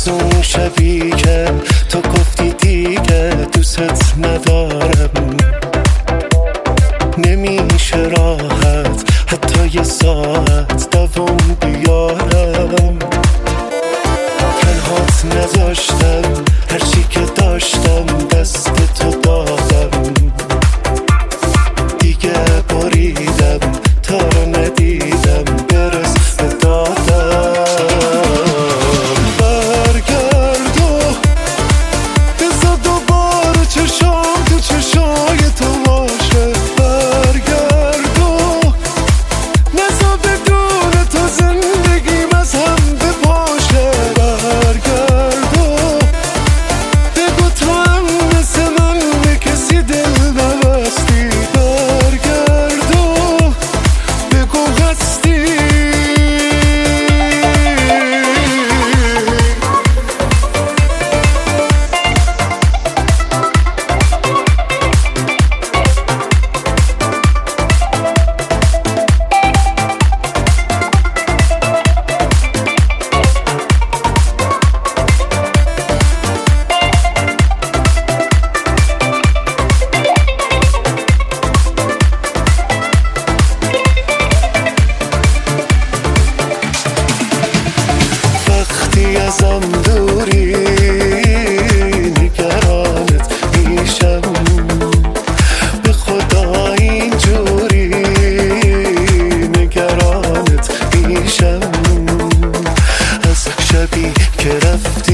از اون شبی که تو گفتی دیگه دوست ندارم، نمیشه راحت حتی یه ساعت دوام بیارم. تنهات نذاشتم، هرچی که داشتم دست تو دادم، دیگه بریدم تا رو ندیدم برس به دادم. برگرد و بذار دوباره چشام تو چشای تو باشه. برگرد و نذار بدون تو زندگیم از هم بپاشه. برگرد و بگو تو هم مثل من به کسی دل نبستی. برگرد و بگو هستی. وقتی ازم دوری نگرانت میشم، به خدا اینجوری نگرانت میشم. از شبی که رفتی